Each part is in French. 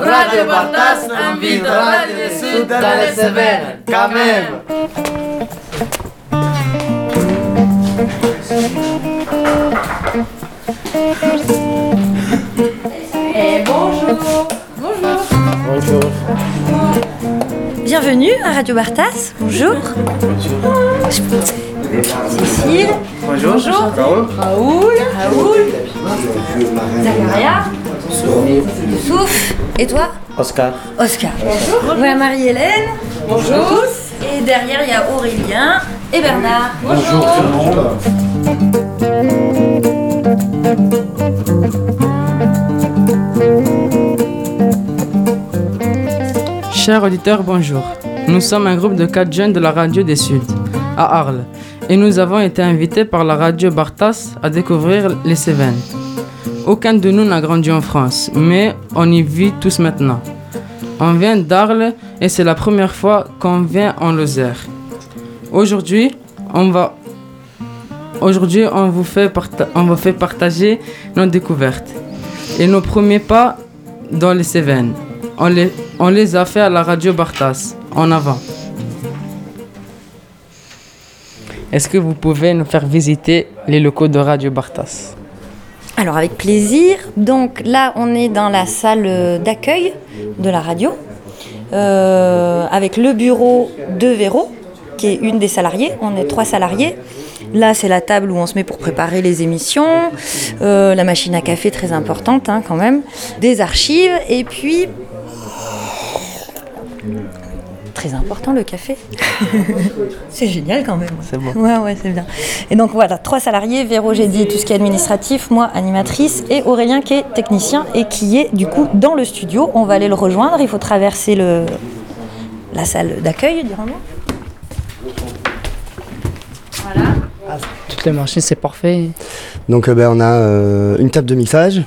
Radio Bartas invite Radio del Sud dalle Cévennes, quand même. Et bonjour. Bonjour. Bonjour. Bienvenue à Radio Bartas. Bonjour. Bonjour. Cécile. Bonjour. Raoul. Zacharia. Youssouf. Et toi? Oscar. Bonjour. Voilà Marie-Hélène. Bonjour. Et derrière, il y a Aurélien et Bernard. Bonjour tout le monde. Chers auditeurs, bonjour. Nous sommes un groupe de 4 jeunes de la radio des Suds, à Arles, et nous avons été invités par la radio Bartas à découvrir les Cévennes. Aucun de nous n'a grandi en France, mais on y vit tous maintenant. On vient d'Arles et c'est la première fois qu'on vient en Lozère. Aujourd'hui, on vous fait partager nos découvertes et nos premiers pas dans les Cévennes. On les a fait à la radio Bartas, en avant. Est-ce que vous pouvez nous faire visiter les locaux de Radio Bartas? Alors avec plaisir. Donc là, on est dans la salle d'accueil de la radio, avec le bureau de Véro, qui est une des salariées. On est 3 salariés. Là, c'est la table où on se met pour préparer les émissions, la machine à café très importante quand même, des archives, et puis très important le café. C'est génial quand même. C'est bon. Ouais, c'est bien. Et donc voilà, 3 salariés, Véro, j'ai dit tout ce qui est administratif, moi animatrice, et Aurélien qui est technicien et qui est du coup dans le studio. On va aller le rejoindre, il faut traverser la salle d'accueil, dirons-nous. Voilà. Toutes les machines, c'est parfait. Donc on a une table de mixage.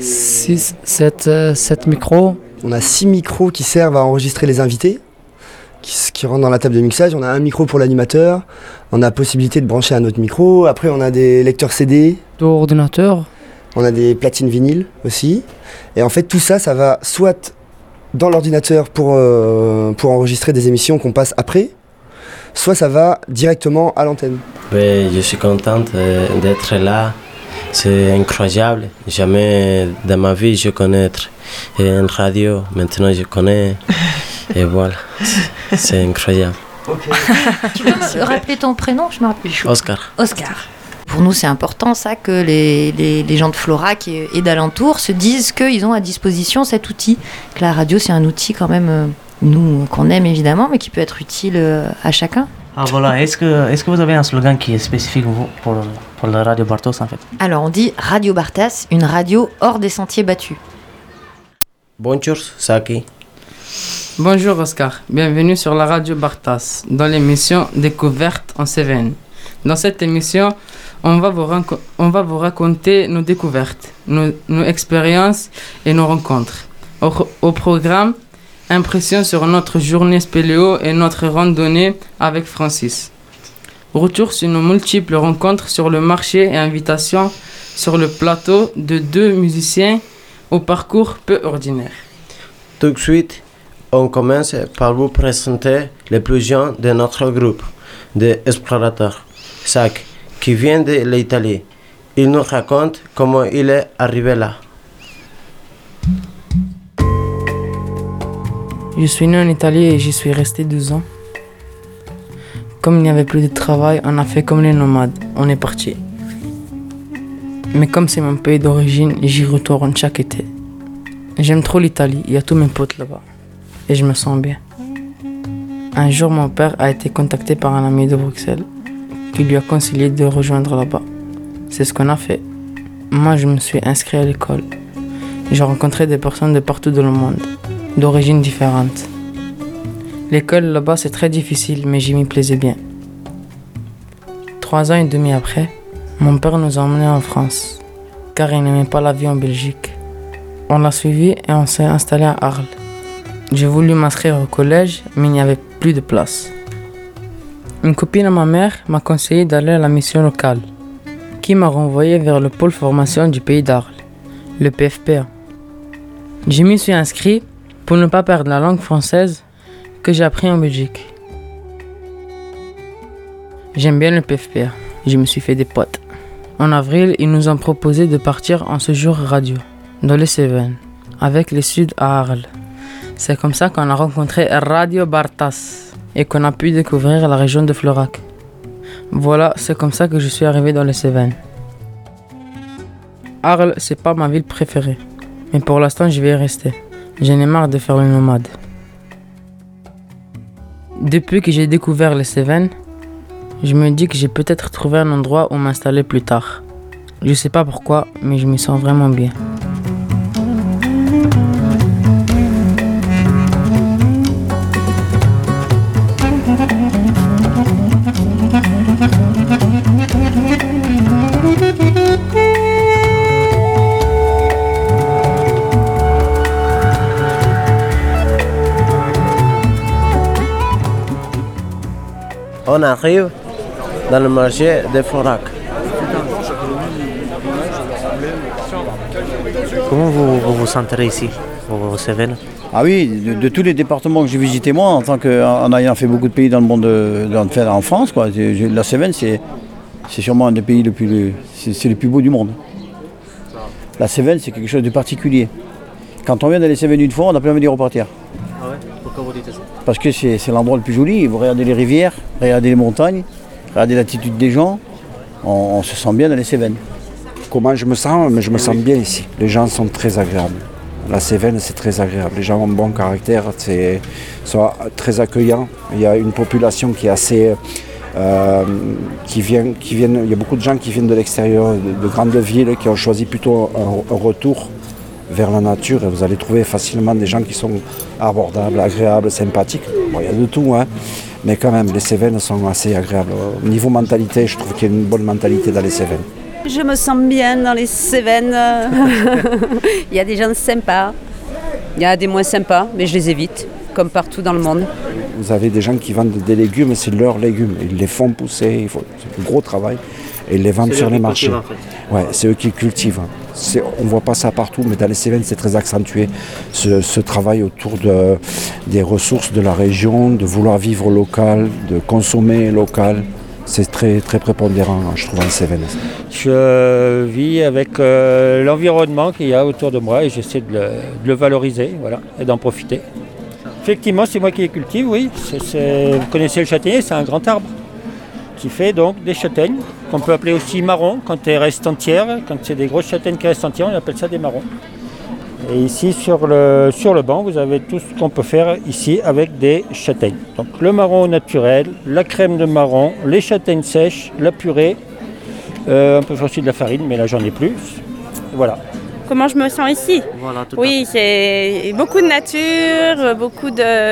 7 micros. On a 6 micros qui servent à enregistrer les invités, qui rentrent dans la table de mixage. On a un micro pour l'animateur. On a possibilité de brancher un autre micro. Après, on a des lecteurs CD. D'ordinateur. On a des platines vinyles aussi. Et en fait, tout ça, ça va soit dans l'ordinateur pour enregistrer des émissions qu'on passe après, soit ça va directement à l'antenne. Oui, je suis contente d'être là. C'est incroyable. Jamais dans ma vie je connais une radio. Maintenant je connais. Et voilà, c'est incroyable. Tu peux me rappeler ton prénom? Je me rappelle. Oscar. Pour nous, c'est important ça que les gens de Florac et d'alentour se disent qu'ils ont à disposition cet outil. Que la radio, c'est un outil quand même, nous, qu'on aime évidemment, mais qui peut être utile à chacun. Ah voilà, est-ce que vous avez un slogan qui est spécifique pour la radio Bartas en fait? Alors on dit Radio Bartas, une radio hors des sentiers battus. Bonjour, Saki. Bonjour Oscar, bienvenue sur la radio Bartas, dans l'émission Découverte en Cévennes. Dans cette émission, on va vous raconter nos découvertes, nos expériences et nos rencontres. Au programme, impression sur notre journée spéléo et notre randonnée avec Francis. Retour sur nos multiples rencontres sur le marché et invitations sur le plateau de 2 musiciens au parcours peu ordinaire. Tout de suite, on commence par vous présenter les plus jeunes de notre groupe d'explorateurs, Zach, qui vient de l'Italie. Il nous raconte comment il est arrivé là. Je suis né en Italie et j'y suis resté 12 ans. Comme il n'y avait plus de travail, on a fait comme les nomades, on est parti. Mais comme c'est mon pays d'origine, j'y retourne chaque été. J'aime trop l'Italie, il y a tous mes potes là-bas. Et je me sens bien. Un jour, mon père a été contacté par un ami de Bruxelles qui lui a conseillé de rejoindre là-bas. C'est ce qu'on a fait. Moi, je me suis inscrit à l'école. J'ai rencontré des personnes de partout dans le monde, d'origines différentes. L'école là-bas, c'est très difficile, mais j'y m'y plaisais bien. 3 ans et demi après, mon père nous a emmenés en France, car il n'aimait pas la vie en Belgique. On l'a suivi et on s'est installé à Arles. J'ai voulu m'inscrire au collège, mais il n'y avait plus de place. Une copine à ma mère m'a conseillé d'aller à la mission locale, qui m'a renvoyé vers le pôle formation du pays d'Arles, le PFPA. Je m'y suis inscrit, pour ne pas perdre la langue française que j'ai appris en Belgique. J'aime bien le PFPA, je me suis fait des potes. En avril, ils nous ont proposé de partir en séjour radio, dans les Cévennes, avec les Sud à Arles. C'est comme ça qu'on a rencontré Radio Bartas et qu'on a pu découvrir la région de Florac. Voilà, c'est comme ça que je suis arrivé dans les Cévennes. Arles, c'est pas ma ville préférée, mais pour l'instant, je vais y rester. J'en ai marre de faire le nomade. Depuis que j'ai découvert les Cévennes, je me dis que j'ai peut-être trouvé un endroit où m'installer plus tard. Je sais pas pourquoi, mais je me sens vraiment bien. On arrive dans le marché de Florac. Comment vous vous sentez ici, aux Cévennes? Ah oui, de tous les départements que j'ai visités moi, en ayant fait beaucoup de pays dans le monde, en France, quoi, la Cévennes c'est sûrement un des pays c'est le plus beau du monde. La Cévennes c'est quelque chose de particulier. Quand on vient dans les Cévennes une fois, on n'a plus envie d'y repartir. Ah ouais? Pourquoi vous dites ça? Parce que c'est l'endroit le plus joli. Vous regardez les rivières, regardez les montagnes, regardez l'attitude des gens, on se sent bien dans les Cévennes. Comment je me sens? Mais je me sens bien ici. Les gens sont très agréables. La Cévennes, c'est très agréable. Les gens ont un bon caractère, sont très accueillants. Il y a une population qui est assez... qui viennent, il y a beaucoup de gens qui viennent de l'extérieur, de grandes villes, qui ont choisi plutôt un retour vers la nature. Et vous allez trouver facilement des gens qui sont abordables, agréables, sympathiques. Bon, il y a de tout, hein. Mais quand même, les Cévennes sont assez agréables. Au niveau mentalité, je trouve qu'il y a une bonne mentalité dans les Cévennes. Je me sens bien dans les Cévennes. Il y a des gens sympas, il y a des moins sympas, mais je les évite, comme partout dans le monde. Vous avez des gens qui vendent des légumes, c'est leurs légumes. Ils les font pousser, c'est un gros travail, et ils les vendent sur les marchés. En fait. Ouais, c'est eux qui cultivent. On ne voit pas ça partout, mais dans les Cévennes, c'est très accentué. Ce travail autour des ressources de la région, de vouloir vivre local, de consommer local. C'est très, très prépondérant, je trouve, en Cévennes. Je vis avec l'environnement qu'il y a autour de moi et j'essaie de le valoriser, voilà, et d'en profiter. Effectivement, c'est moi qui les cultive, oui. Vous connaissez le châtaignier, c'est un grand arbre qui fait donc des châtaignes, qu'on peut appeler aussi marrons quand elles restent entières. Quand c'est des grosses châtaignes qui restent entières, on appelle ça des marrons. Et ici, sur le banc, vous avez tout ce qu'on peut faire ici avec des châtaignes. Donc le marron naturel, la crème de marron, les châtaignes sèches, la purée. On peut faire aussi de la farine, mais là, j'en ai plus. Voilà. Comment je me sens ici? Voilà, oui, c'est beaucoup de nature, beaucoup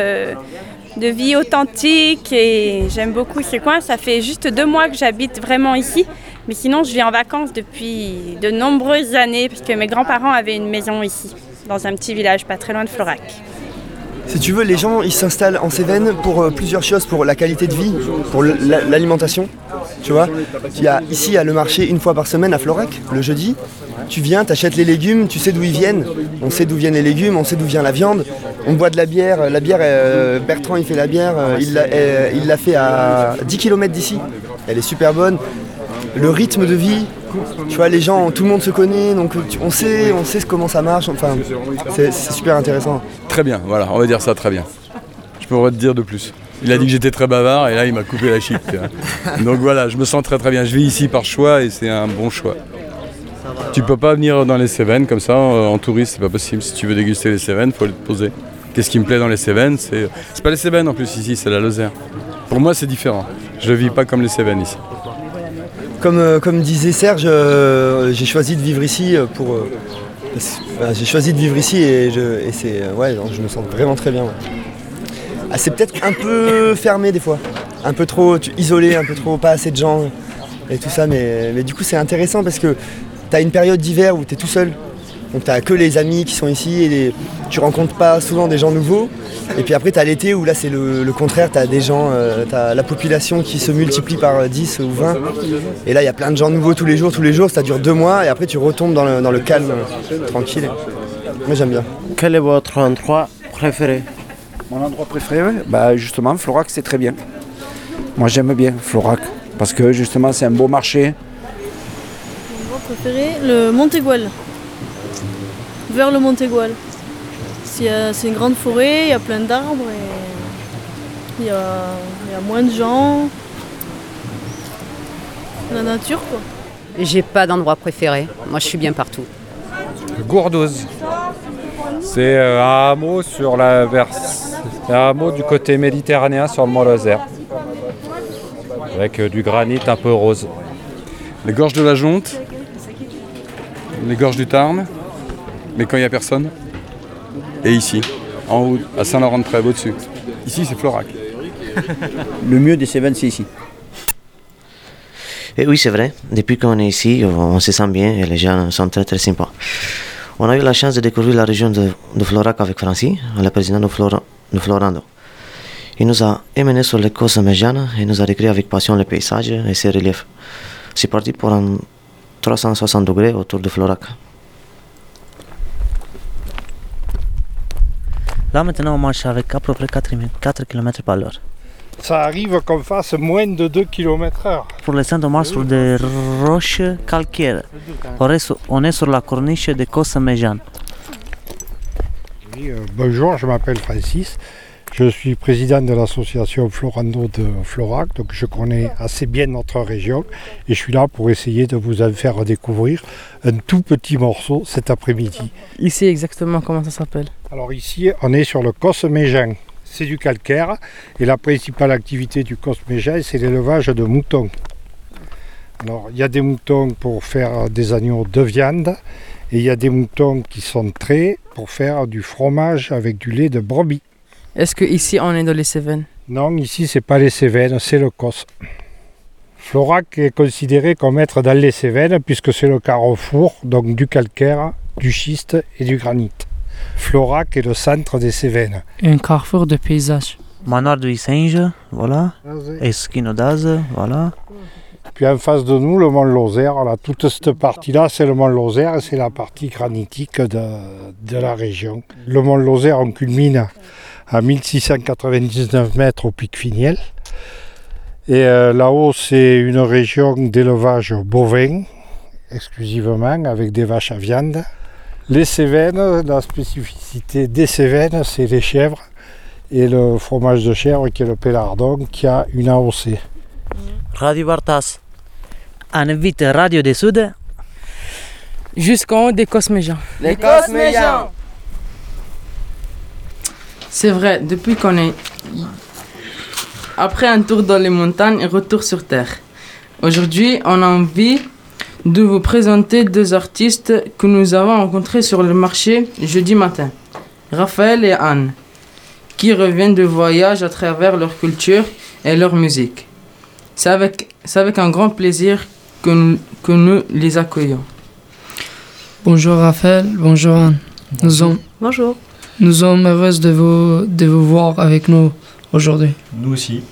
de vie authentique et j'aime beaucoup ce coin. Ça fait juste 2 mois que j'habite vraiment ici. Mais sinon, je vis en vacances depuis de nombreuses années parce que mes grands-parents avaient une maison ici, dans un petit village pas très loin de Florac. Si tu veux, les gens ils s'installent en Cévennes pour plusieurs choses, pour la qualité de vie, pour l'alimentation. Tu vois, ici il y a le marché une fois par semaine à Florac, le jeudi. Tu viens, t'achètes les légumes, tu sais d'où ils viennent. On sait d'où viennent les légumes, on sait d'où vient la viande. On boit de la bière. La bière, Bertrand il fait la bière, il l'a fait à 10 km d'ici. Elle est super bonne. Le rythme de vie, tu vois, les gens, tout le monde se connaît, donc on sait comment ça marche. Enfin, c'est super intéressant. Très bien, voilà, on va dire ça très bien. Je pourrais te dire de plus. Il a dit que j'étais très bavard et là il m'a coupé la chic. Donc voilà, je me sens très très bien. Je vis ici par choix et c'est un bon choix. Tu peux pas venir dans les Cévennes comme ça en touriste, c'est pas possible. Si tu veux déguster les Cévennes, faut te poser. Qu'est-ce qui me plaît dans les Cévennes? C'est pas les Cévennes en plus ici, c'est la Lozère. Pour moi c'est différent. Je vis pas comme les Cévennes ici. Comme disait Serge, j'ai choisi de vivre ici j'ai choisi de vivre ici et je me sens vraiment très bien. Ouais. Ah, c'est peut-être un peu fermé des fois, un peu trop isolé, un peu trop pas assez de gens et tout ça, mais du coup c'est intéressant parce que tu as une période d'hiver où tu es tout seul. Donc tu n'as que les amis qui sont ici et tu rencontres pas souvent des gens nouveaux. Et puis après tu as l'été où là c'est le contraire, tu as des gens, tu as la population qui se multiplie par 10 ou 20. Et là il y a plein de gens nouveaux tous les jours, ça dure 2 mois et après tu retombes dans le calme tranquille. Moi j'aime bien. Quel est votre endroit préféré? Mon endroit préféré, bah justement, Florac, c'est très bien. Moi, j'aime bien Florac, parce que justement, c'est un beau marché. Mon endroit préféré, le Montégoal. Vers le Montégoal. C'est une grande forêt, il y a plein d'arbres et il y a moins de gens. La nature, quoi. J'ai pas d'endroit préféré. Moi, je suis bien partout. Gourdouze. C'est un hameau un hameau du côté méditerranéen sur le Mont Lozère. Avec du granit un peu rose. Les gorges de la Jonte, les gorges du Tarn, mais quand il n'y a personne. Et ici, en haut, à Saint-Laurent-de-Trèves, au-dessus. Ici, c'est Florac. Le mieux des Cévennes, c'est ici. Et oui, c'est vrai. Depuis qu'on est ici, on se sent bien et les gens sont très très sympas. On a eu la chance de découvrir la région de Florac avec Francis, le président de Florando. Il nous a emmenés sur les côtes méjanes et nous a décrit avec passion les paysages et ses reliefs. C'est parti pour un 360 degrés autour de Florac. Là maintenant on marche avec à peu près 4 km par l'heure. Ça arrive qu'on fasse moins de 2 km/h. Pour l'instant on marche sur des roches calcaires. On est sur la corniche de Côte Méjane. Oui, bonjour, je m'appelle Francis. Je suis président de l'association Florando de Florac, donc je connais assez bien notre région et je suis là pour essayer de vous en faire découvrir un tout petit morceau cet après-midi. Ici exactement comment ça s'appelle? Alors ici on est sur le Côte Méjane, c'est du calcaire et la principale activité du Côte Méjane c'est l'élevage de moutons. Alors il y a des moutons pour faire des agneaux de viande et il y a des moutons qui sont traits pour faire du fromage avec du lait de brebis. Est-ce qu'ici on est dans les Cévennes? Non, ici c'est pas les Cévennes, c'est le Cos. Florac est considéré comme être dans les Cévennes puisque c'est le carrefour donc du calcaire, du schiste et du granit. Florac est le centre des Cévennes. Un carrefour de paysages. Manoir de Issinge, voilà. Esquino d'Az, voilà. Puis en face de nous, le mont Lozère, là, toute cette partie-là, c'est le mont Lozère et c'est la partie granitique de la région. Le mont Lozère, on culmine à 1699 mètres au pic Finiel. Et là-haut, c'est une région d'élevage bovin, exclusivement, avec des vaches à viande. Les Cévennes, la spécificité des Cévennes, c'est les chèvres et le fromage de chèvre qui est le pélardon, qui a une AOC. Radio Vartas, on invite Radio du Sud. Jusqu'en haut des Côtes Méjane. Les Côtes Méjane. C'est vrai, depuis qu'on est... Après un tour dans les montagnes et retour sur Terre. Aujourd'hui, on a envie de vous présenter deux artistes que nous avons rencontrés sur le marché jeudi matin. Raphaël et Anne, qui reviennent de voyage à travers leur culture et leur musique. C'est avec un grand plaisir que nous les accueillons. Bonjour Raphaël, bonjour Anne. Bonjour. Nous sommes heureuses de vous voir avec nous aujourd'hui. Nous aussi.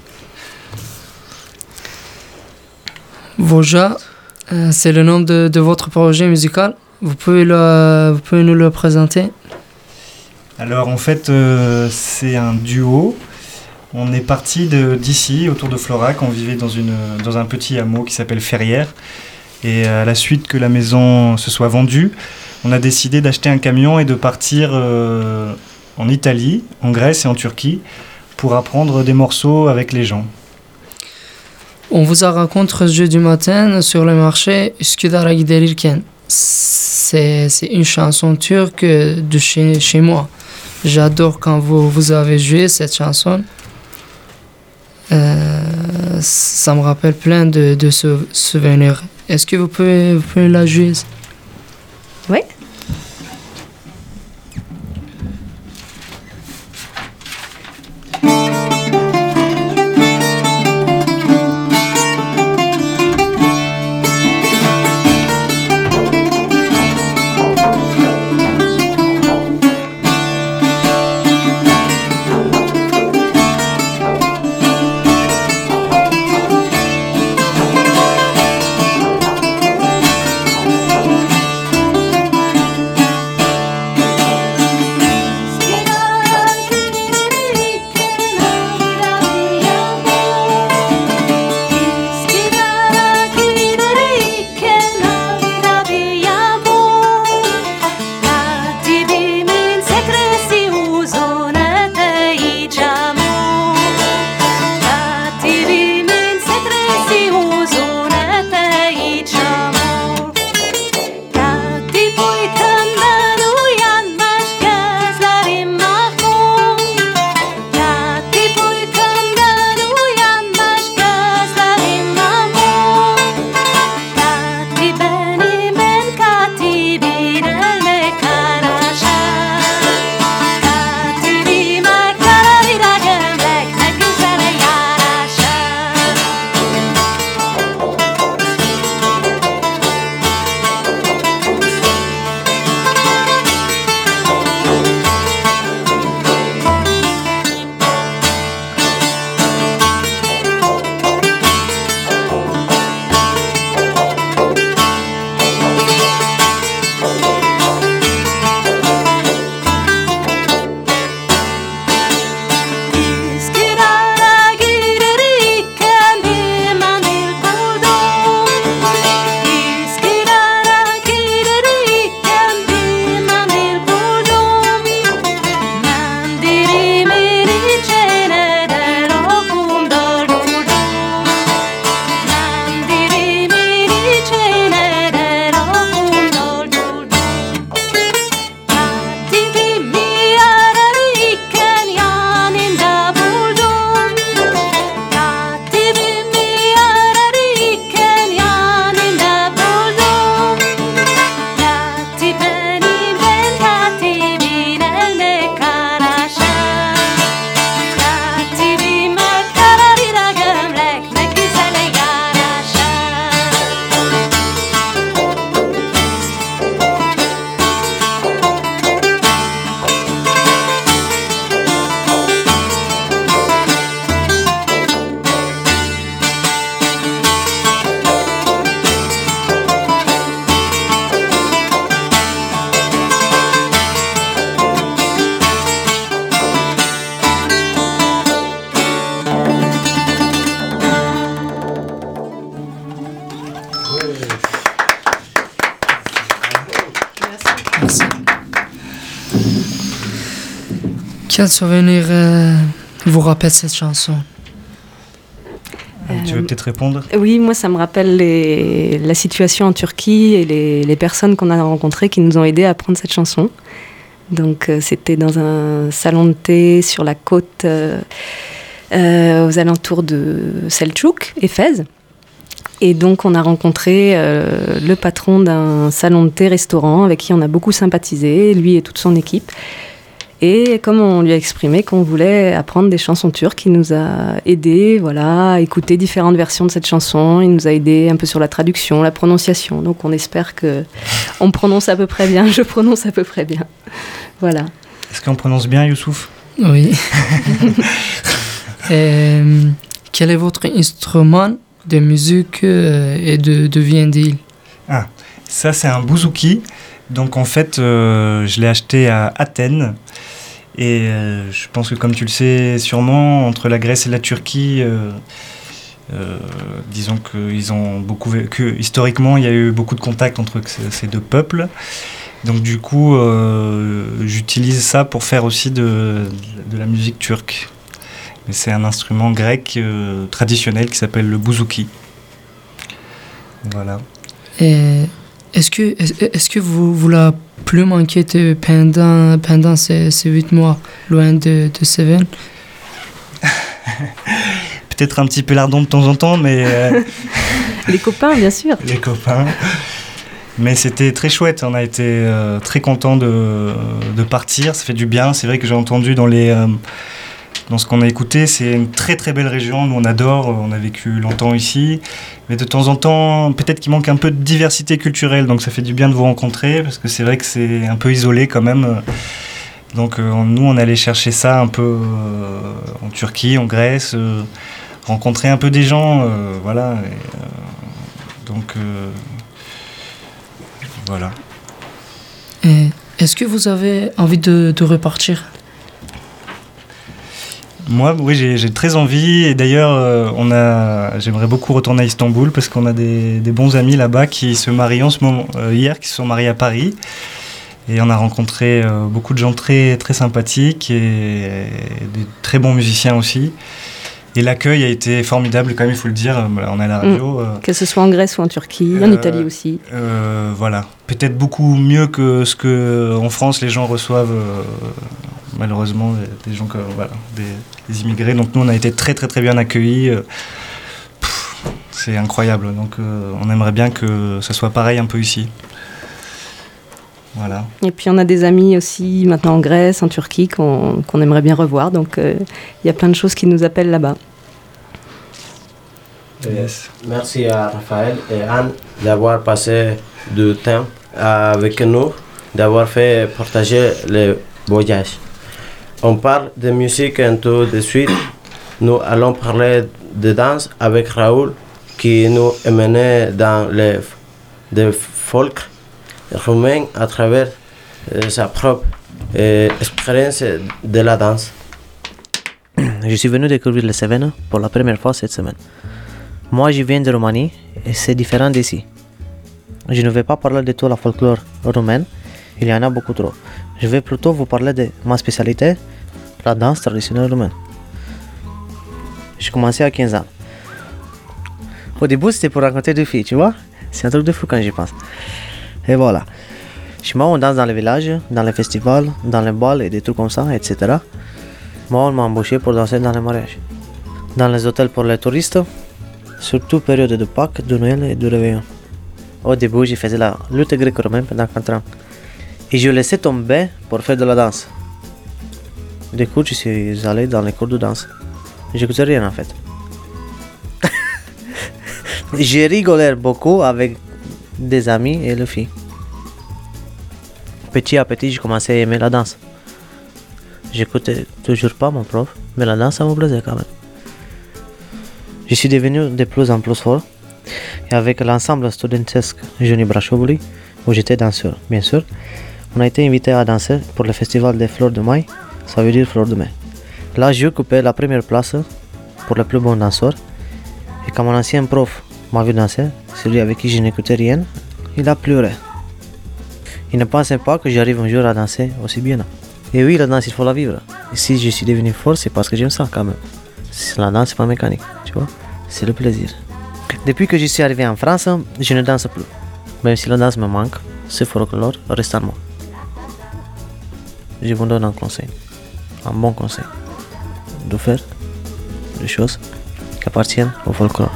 Voja, c'est le nom de votre projet musical. Vous pouvez nous le présenter? Alors en fait, c'est un duo. On est parti d'ici, autour de Florac. On vivait dans un petit hameau qui s'appelle Ferrières. Et à la suite que la maison se soit vendue, on a décidé d'acheter un camion et de partir en Italie, en Grèce et en Turquie pour apprendre des morceaux avec les gens. On vous a rencontré jeudi matin sur le marché Üsküdar'a giderirken. C'est une chanson turque de chez moi. J'adore quand vous avez joué cette chanson. Ça me rappelle plein de souvenirs. Est-ce que vous pouvez la jouer? Oui. Quel souvenir vous rappelle cette chanson? Tu veux peut-être répondre? Oui, moi ça me rappelle la situation en Turquie et les personnes qu'on a rencontrées qui nous ont aidés à apprendre cette chanson. Donc c'était dans un salon de thé sur la côte aux alentours de Selçuk, Éphèse. Et donc on a rencontré le patron d'un salon de thé-restaurant avec qui on a beaucoup sympathisé, lui et toute son équipe. Et comme on lui a exprimé qu'on voulait apprendre des chansons turques, il nous a aidés à écouter différentes versions de cette chanson. Il nous a aidés un peu sur la traduction, la prononciation. Donc on espère qu'on prononce à peu près bien, je prononce à peu près bien. Voilà. Est-ce qu'on prononce bien, Youssouf? Oui. Quel est votre instrument de musique et de viandille? Ah, ça c'est un bouzouki. Donc en fait, je l'ai acheté à Athènes. Et je pense que comme tu le sais sûrement, entre la Grèce et la Turquie, disons qu'ils ont que historiquement, il y a eu beaucoup de contacts entre ces deux peuples. Donc du coup, j'utilise ça pour faire aussi de la musique turque. Mais c'est un instrument grec traditionnel qui s'appelle le bouzouki. Voilà. Est-ce que vous la plus manqué pendant ces 8 mois, loin de Seven? Peut-être un petit peu lardon de temps en temps, mais... Les copains, bien sûr. Les copains. Mais c'était très chouette, on a été très contents de partir, ça fait du bien. C'est vrai que j'ai entendu dans ce qu'on a écouté, c'est une très très belle région, nous on adore, on a vécu longtemps ici. Mais de temps en temps, peut-être qu'il manque un peu de diversité culturelle, donc ça fait du bien de vous rencontrer, parce que c'est vrai que c'est un peu isolé quand même. Donc nous, on allait chercher ça un peu en Turquie, en Grèce, rencontrer un peu des gens, voilà. Donc voilà. Est-ce que vous avez envie de repartir? Moi, oui, j'ai très envie. Et d'ailleurs, j'aimerais beaucoup retourner à Istanbul parce qu'on a des bons amis là-bas qui se marient en ce moment, hier, qui se sont mariés à Paris. Et on a rencontré beaucoup de gens très, très sympathiques et des très bons musiciens aussi. Et l'accueil a été formidable, quand même, il faut le dire. On est à la radio. Que ce soit en Grèce ou en Turquie, en Italie aussi. Voilà. Peut-être beaucoup mieux que ce qu'en France, les gens reçoivent, malheureusement, des gens des immigrés. Donc nous, on a été très, très, très bien accueillis. C'est incroyable. Donc on aimerait bien que ça soit pareil un peu ici. Voilà. Et puis on a des amis aussi maintenant en Grèce, en Turquie qu'on aimerait bien revoir. Donc il y a plein de choses qui nous appellent là-bas. Yes. Merci à Raphaël et Anne d'avoir passé du temps avec nous, d'avoir fait partager le voyage. On parle de musique et tout de suite. Nous allons parler de danse avec Raoul qui nous emmène dans le folk roumain à travers sa propre expérience de la danse. Je suis venu découvrir les Cévennes pour la première fois cette semaine. Moi, je viens de Roumanie et c'est différent d'ici. Je ne vais pas parler de tout la folklore roumaine, il y en a beaucoup trop. Je vais plutôt vous parler de ma spécialité, la danse traditionnelle roumaine. J'ai commencé à 15 ans. Au début, c'était pour rencontrer des filles, tu vois? C'est un truc de fou quand j'y pense. Et voilà. Chez moi, on danse dans les villages, dans les festivals, dans les balles et des trucs comme ça, etc. Moi, on m'a embauché pour danser dans les mariages. Dans les hôtels pour les touristes, surtout période de Pâques, de Noël et de Réveillon. Au début, je faisais la lutte gréco-romaine pendant 4 ans. Et je laissais tomber pour faire de la danse. Du coup, je suis allé dans les cours de danse. J'écoutais rien en fait. J'ai rigolé beaucoup avec des amis et les filles. Petit à petit, j'ai commencé à aimer la danse. J'écoutais toujours pas mon prof, mais la danse, ça me plaisait quand même. Je suis devenu de plus en plus fort. Et avec l'ensemble studentesque Juni Brașovului, où j'étais danseur, bien sûr, on a été invité à danser pour le festival des fleurs de mai, ça veut dire fleurs de mai. Là, j'ai occupé la première place pour le plus bon danseur. Et quand mon ancien prof m'a vu danser, celui avec qui je n'écoutais rien, il a pleuré. Il ne pensait pas que j'arrive un jour à danser aussi bien. Et oui, la danse, il faut la vivre. Et si je suis devenu fort, c'est parce que j'aime ça quand même. La danse, c'est pas mécanique, tu vois. C'est le plaisir. Depuis que je suis arrivé en France, je ne danse plus. Même si la danse me manque, ce folklore reste en moi. Je vous donne un conseil, un bon conseil, de faire des choses qui appartiennent au folklore.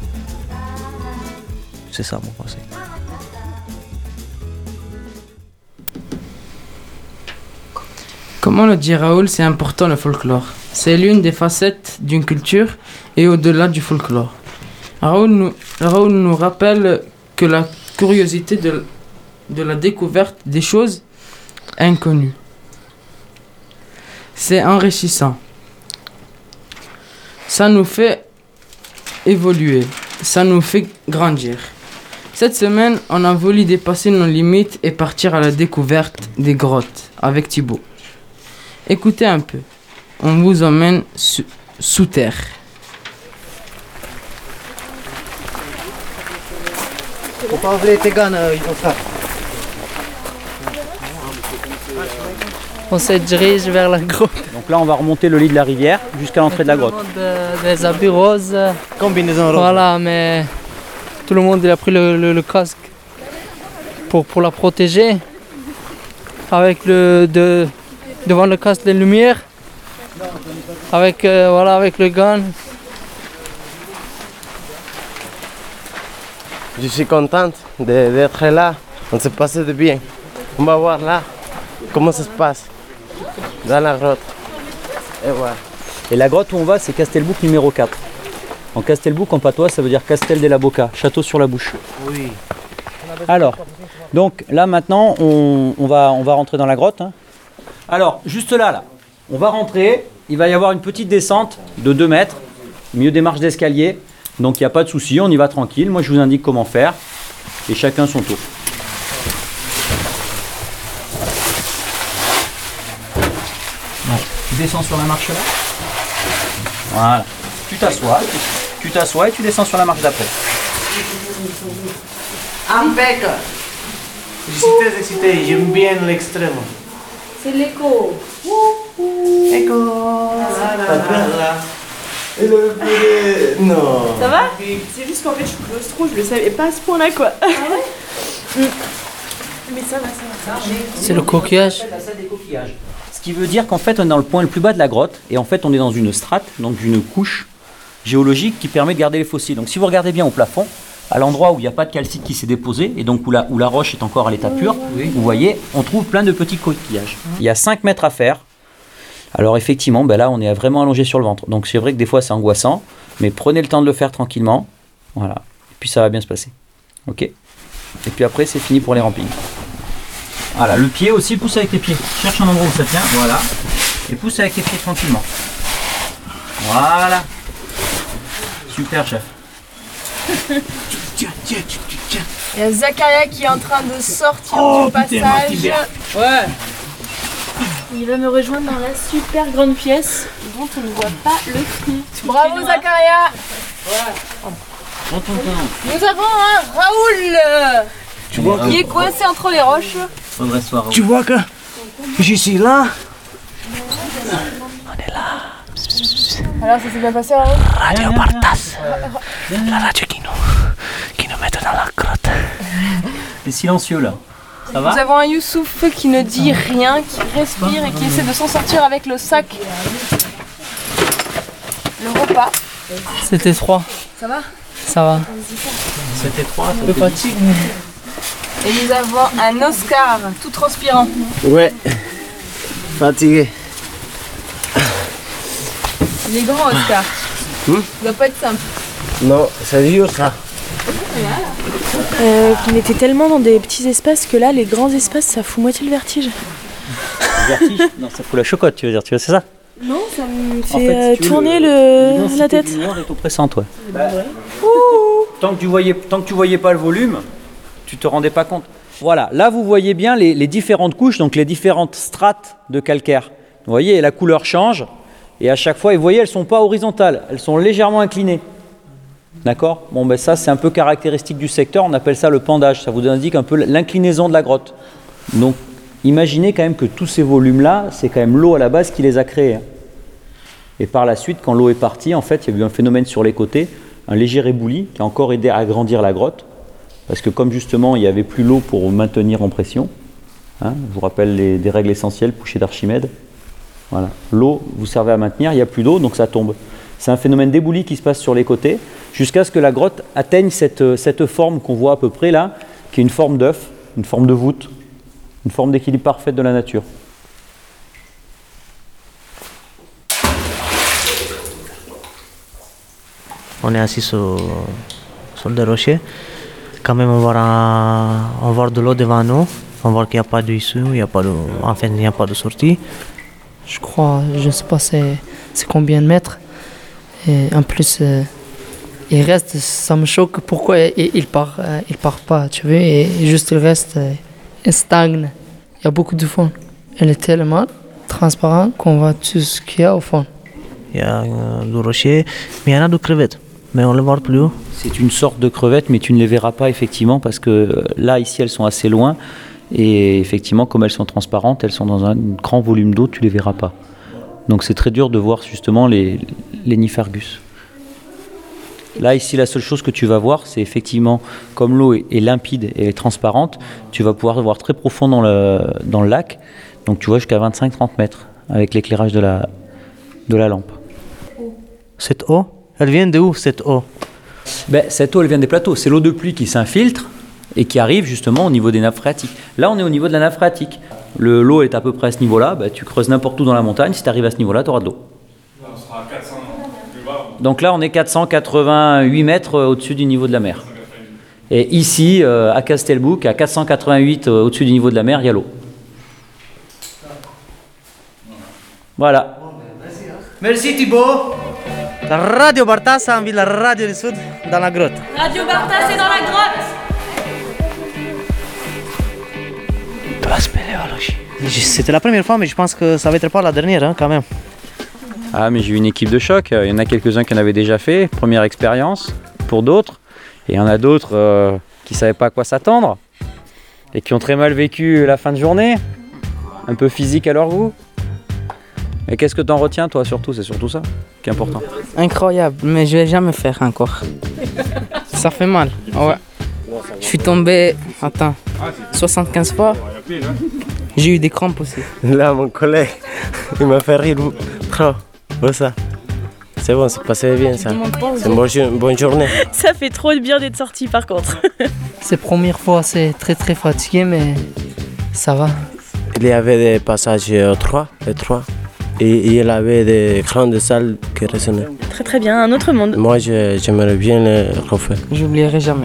C'est ça mon conseil. Comment le dit Raoul, c'est important le folklore. C'est l'une des facettes d'une culture et au-delà du folklore. Raoul nous rappelle que la curiosité de la découverte des choses inconnues. C'est enrichissant. Ça nous fait évoluer, ça nous fait grandir. Cette semaine, on a voulu dépasser nos limites et partir à la découverte des grottes avec Thibaut. Écoutez un peu, on vous emmène sous terre. Faut pas ouvrir tes gants, Oscar. On se dirige vers la grotte. Donc là, on va remonter le lit de la rivière jusqu'à l'entrée de la grotte. Des habits roses. Combinaison rose. Voilà, mais tout le monde il a pris le casque pour la protéger. Avec devant le casque des lumières. Avec, avec le gun. Je suis contente d'être là. On s'est passé de bien. On va voir là comment ça se passe dans la grotte. Et voilà. Et la grotte où on va, c'est Castelbouc numéro 4. En Castelbouc, en patois, ça veut dire Castel della Bocca, château sur la bouche. Oui. Alors, donc là maintenant, on va rentrer dans la grotte. Hein. Alors, juste là, on va rentrer. Il va y avoir une petite descente de 2 mètres, au milieu des marches d'escalier. Donc il n'y a pas de souci, on y va tranquille. Moi, je vous indique comment faire. Et chacun son tour. Tu descends sur la marche là. Voilà. Tu t'assois et tu descends sur la marche d'après. Impeccable. Je suis très excité, j'aime bien l'extrême. C'est l'écho. Écho. Non. Ça va? C'est juste qu'en fait je suis claustro, je le savais pas à ce point-là quoi. Ah ouais? Mais ça va. C'est le coquillage. La salle des coquillages. Ce qui veut dire qu'en fait on est dans le point le plus bas de la grotte et en fait on est dans une strate, donc une couche géologique qui permet de garder les fossiles. Donc si vous regardez bien au plafond, à l'endroit où il n'y a pas de calcite qui s'est déposé et donc où la roche est encore à l'état pur, vous voyez, on trouve plein de petits coquillages. Il y a 5 mètres à faire. Alors effectivement, là on est vraiment allongé sur le ventre. Donc c'est vrai que des fois c'est angoissant, mais prenez le temps de le faire tranquillement. Voilà. Et puis ça va bien se passer. Ok. Et puis après c'est fini pour les rampings. Voilà, le pied aussi, pousse avec tes pieds. Cherche un endroit où ça tient, voilà. Et pousse avec tes pieds tranquillement. Voilà. Super, chef. Tiens. Il y a Zakaria qui est en train de sortir du passage. Ouais. Il va me rejoindre dans la super grande pièce dont on ne voit pas le fond. Bravo Zakaria. Nous avons un Raoul Tu vois qui est coincé entre les roches. Tu vois que je suis là. Alors ça s'est bien passé Raoul? Radio Bartas. La radio qui nous met dans la grotte. C'est silencieux là. Ça va? Nous avons un Youssouf qui ne dit rien, qui respire et qui essaie de s'en sortir avec le sac. Le repas. C'était 3. Ça va? Ça va. C'était 3. Un peu fatigué. Et nous avons un Oscar tout transpirant. Ouais. Fatigué. Il est grand Oscar. Ça doit pas être simple. Non, c'est dur ça. On était tellement dans des petits espaces que là, les grands espaces, ça fout moitié le vertige. Le vertige? Non, ça fout la chocotte, tu veux dire, c'est ça? Non, ça me fait tourner la tête. La lumière est oppressante, ouais. Tant que tu voyais pas le volume, tu te rendais pas compte. Voilà, là vous voyez bien les différentes couches, donc les différentes strates de calcaire. Vous voyez, la couleur change, et à chaque fois, et vous voyez, elles sont pas horizontales, elles sont légèrement inclinées. D'accord? Bon, ben ça, c'est un peu caractéristique du secteur, on appelle ça le pendage, ça vous indique un peu l'inclinaison de la grotte. Donc, Imaginez quand même que tous ces volumes-là, c'est quand même l'eau à la base qui les a créés. Et par la suite, quand l'eau est partie, en fait, il y a eu un phénomène sur les côtés, un léger éboulis qui a encore aidé à agrandir la grotte. Parce que comme justement, il n'y avait plus l'eau pour maintenir en pression, hein, je vous rappelle des règles essentielles, Pouchet d'Archimède. Voilà. L'eau, vous servez à maintenir, il n'y a plus d'eau, donc ça tombe. C'est un phénomène d'éboulis qui se passe sur les côtés, jusqu'à ce que la grotte atteigne cette forme qu'on voit à peu près là, qui est une forme d'œuf, une forme de voûte, une forme d'équilibre parfaite de la nature. On est assis sur des rochers. Quand même, on voit de l'eau devant nous. On voit qu'il n'y a pas d'issue, il n'y a pas de sortie. Je crois, je ne sais pas c'est combien de mètres. Et en plus, il reste, ça me choque. Pourquoi il part pas, tu vois, et juste il reste, il stagne. Il y a beaucoup de fond. Elle est tellement transparente qu'on voit tout ce qu'il y a au fond. Il y a du rocher, mais il y en a de crevettes. Mais on ne les voit plus. C'est une sorte de crevette, mais tu ne les verras pas effectivement parce que là, ici, elles sont assez loin. Et effectivement, comme elles sont transparentes, elles sont dans un grand volume d'eau, tu ne les verras pas. Donc c'est très dur de voir justement les Niphargus. Là, ici, la seule chose que tu vas voir, c'est effectivement, comme l'eau est limpide et est transparente, tu vas pouvoir voir très profond dans le lac. Donc tu vois jusqu'à 25-30 mètres avec l'éclairage de la lampe. Cette eau, elle vient de où cette eau? Cette eau, elle vient des plateaux. C'est l'eau de pluie qui s'infiltre et qui arrive justement au niveau des nappes phréatiques. Là, on est au niveau de la nappe phréatique. L'eau est à peu près à ce niveau-là. Tu creuses n'importe où dans la montagne. Si tu arrives à ce niveau-là, tu auras de l'eau. On sera à 400 plus bas. Donc là, on est 488 mètres au-dessus du niveau de la mer. Et ici, à Castelbouc, à 488 au-dessus du niveau de la mer, il y a l'eau. Voilà. Merci Thibaut. La Radio Bartas a envie la radio du Sud dans la grotte. Radio Bartas est dans la grotte. De la spéléologie. C'était la première fois, mais je pense que ça va être pas la dernière, hein, quand même. Ah, mais j'ai eu une équipe de choc. Il y en a quelques-uns qui en avaient déjà fait. Première expérience pour d'autres. Et il y en a d'autres qui ne savaient pas à quoi s'attendre. Et qui ont très mal vécu la fin de journée. Un peu physique à leur goût. Et qu'est-ce que tu en retiens, toi, surtout? C'est surtout ça qui est important. Incroyable, mais je vais jamais faire encore. Ça fait mal, ouais. Je suis tombé, 75 fois. J'ai eu des crampes aussi. Là, mon collègue, il m'a fait rire trop. Pour ça. C'est bon, c'est passé bien ça. C'est une bonne journée. Ça fait trop de bien d'être sorti par contre. C'est la première fois, c'est très très fatigué, mais ça va. Il y avait des passages étroits. Et il avait des grandes salles qui résonnaient. Très très bien, un autre monde. Moi, j'aimerais bien le refaire. J'oublierai jamais.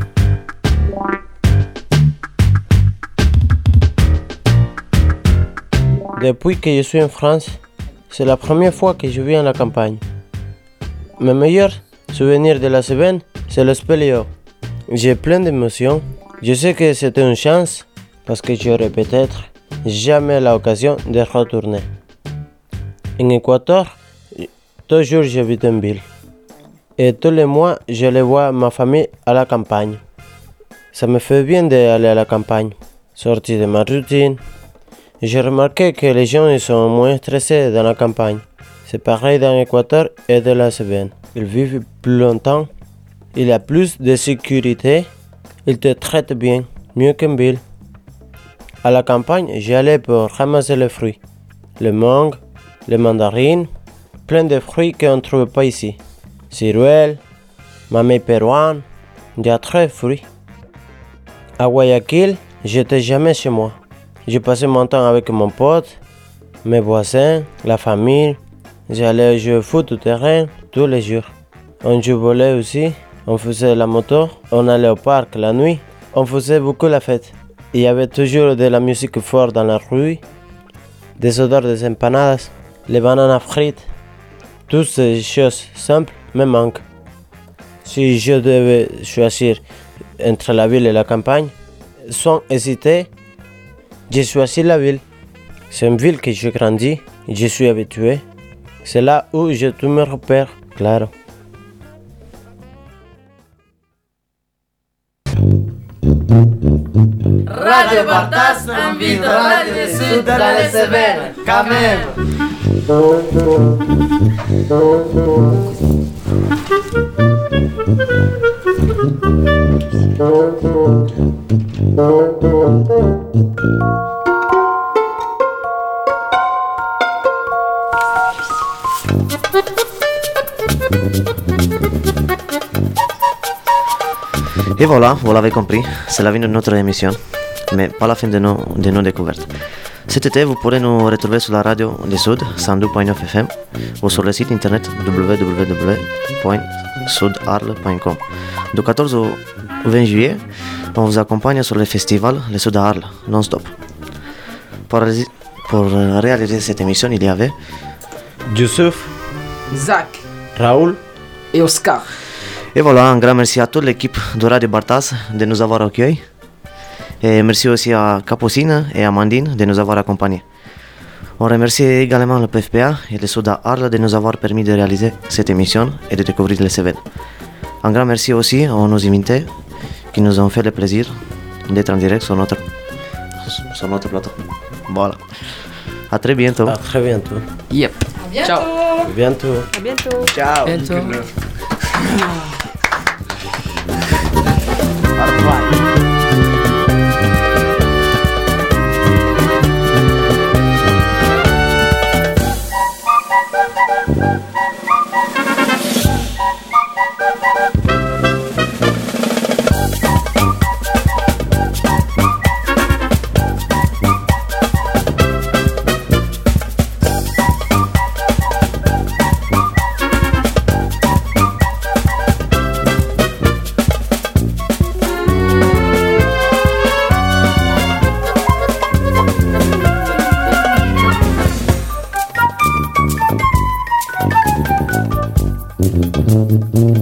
Depuis que je suis en France, c'est la première fois que je viens à la campagne. Mes meilleurs souvenirs de la Cévennes, c'est le spéléo. J'ai plein d'émotions. Je sais que c'était une chance parce que j'aurais peut-être jamais l'occasion de retourner. En Équateur, toujours j'habite en ville. Et tous les mois, je les vois ma famille à la campagne. Ça me fait bien d'aller à la campagne, sortir de ma routine. J'ai remarqué que les gens ils sont moins stressés dans la campagne. C'est pareil dans l'Équateur et dans la Cévennes. Ils vivent plus longtemps, il y a plus de sécurité, ils te traitent bien, mieux qu'en ville. À la campagne, j'allais pour ramasser les fruits, les mangues, les mandarines, plein de fruits qu'on ne trouve pas ici. Ciruelles, mamey péruane, il y a très de fruits. À Guayaquil, j'étais jamais chez moi. J'ai passé mon temps avec mon pote, mes voisins, la famille. J'allais jouer au foot au terrain tous les jours. On jouait au volley aussi, on faisait la moto, on allait au parc la nuit, on faisait beaucoup la fête. Il y avait toujours de la musique forte dans la rue, des odeurs des empanadas, les bananes frites. Toutes ces choses simples me manquent. Si je devais choisir entre la ville et la campagne, sans hésiter, j'ai choisi la ville. C'est une ville que j'ai grandi, je suis habitué. C'est là où j'ai tous mes repères, claro. Radio Bartas invite Radio del Sud dalle Cévennes, quand même. Et voilà, vous l'avez compris, c'est la fin de notre émission, mais pas la fin de nos découvertes. Cet été, vous pourrez nous retrouver sur la radio du Sud, 102.9 FM, ou sur le site internet www.sudarles.com. Du 14 au 20 juillet, on vous accompagne sur le festival Le Sud à Arles, non-stop. Pour réaliser cette émission, il y avait Youssouf, Zach, Raoul et Oscar. Et voilà, un grand merci à toute l'équipe de Radio Bartas de nous avoir accueillis. Et merci aussi à Capucine et Amandine de nous avoir accompagnés. On remercie également le PFPA et le Sud à Arles de nous avoir permis de réaliser cette émission et de découvrir les Cévennes. Un grand merci aussi à nos invités qui nous ont fait le plaisir d'être en direct sur notre plateau. Voilà. À très bientôt. À très bientôt. Yep. À bientôt. À bientôt. À bientôt. Ciao. Bientôt. Thank you.